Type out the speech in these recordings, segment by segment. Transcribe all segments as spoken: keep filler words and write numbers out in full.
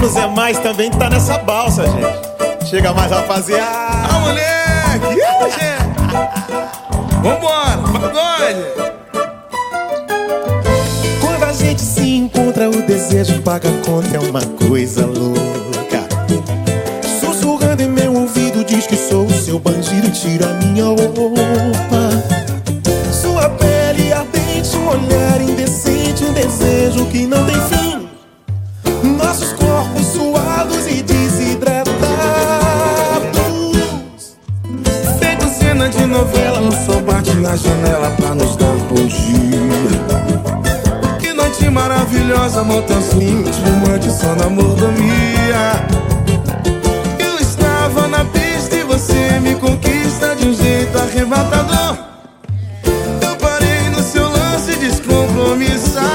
Menos é mais também tá nessa balsa, gente. Chega mais, rapaziada. Ah, moleque! Ih, gente! Vambora, pagode! Quando a gente se encontra, o desejo paga a conta, é uma coisa louca. Sussurrando em meu ouvido, diz que sou o seu bandido, tira minha roupa. Sua pele ardente, um olhar indecente, um desejo que não tem fim. Nossos corpos suados e desidratados, Feito cena de novela, o sol bate na janela pra nos dar bom dia. Que noite maravilhosa, motorzinho, espumante só na mordomia. Eu estava na pista e você me conquista de um jeito arrebatador. Eu parei no seu lance descompromissado.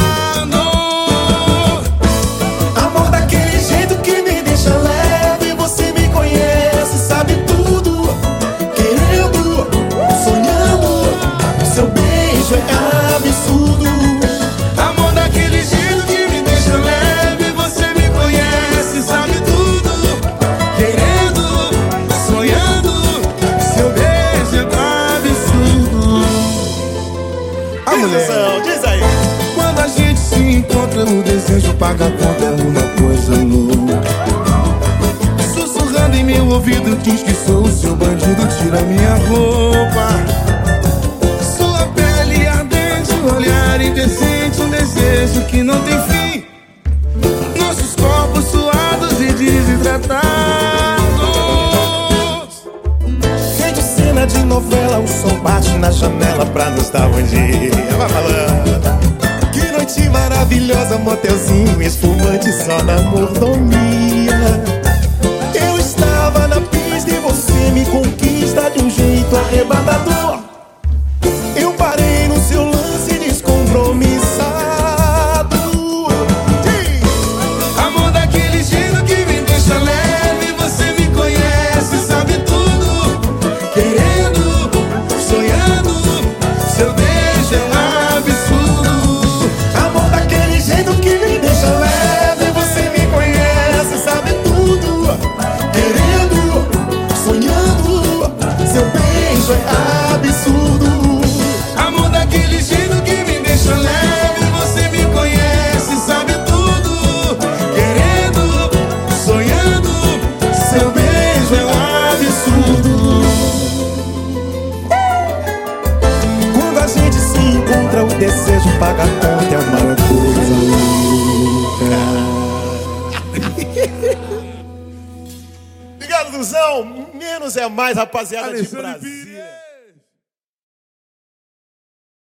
amor daquele jeito que me deixa leve. Você me conhece, sabe tudo. Querendo, sonhando, seu beijo é absurdo. Amor daquele jeito que me deixa leve. Você me conhece, sabe tudo. Querendo, sonhando, seu beijo é absurdo. Ah, mulher, Diz aí. quando a gente se encontra, o desejo paga a conta, é uma coisa louca. Sussurrando em meu ouvido, diz que sou o seu bandido, tira minha roupa. Sua pele ardente, um olhar indecente, um desejo que não tem fim. Nossos corpos suados e desidratados. Feito cena de novela, o sol bate na janela pra nos dar bom dia. Vai falando. Que noite maravilhosa, motelzinho, espumante só na mordomia. Eu estava na pista e você me conquista de um jeito arrebatador. Eu parei no seu lance descompromissado. Amor daquele jeito que me deixa leve. Você me conhece, sabe tudo. Querendo, sonhando, seu beijo é absurdo. Amor daquele jeito que me deixa leve. Você me conhece, sabe tudo. Querendo, sonhando, seu beijo é absurdo. Amor daquele jeito que me deixa leve. Você me conhece, sabe tudo. Querendo, sonhando, seu beijo é absurdo. Quando a gente se encontra, o desejo paga a conta, é uma coisa louca. Obrigado, Duzão. Menos é mais, rapaziada de Alexandre Brasil.